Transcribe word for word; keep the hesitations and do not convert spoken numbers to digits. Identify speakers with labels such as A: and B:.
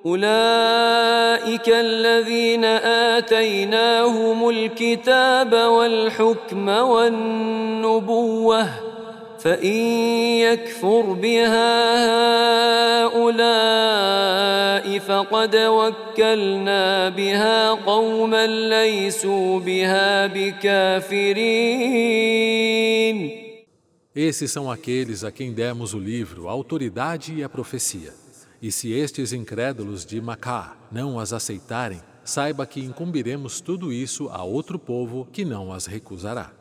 A: أولئك الذين آتيناهم الكتاب والحكم والنبوة فإن يكفر بها هؤلاء فقد وكلنا بها قوما ليسوا بها بكافرين.
B: Esses são aqueles a quem demos o livro, a autoridade e a profecia. E se estes incrédulos de Macá não as aceitarem, saiba que incumbiremos tudo isso a outro povo que não as recusará.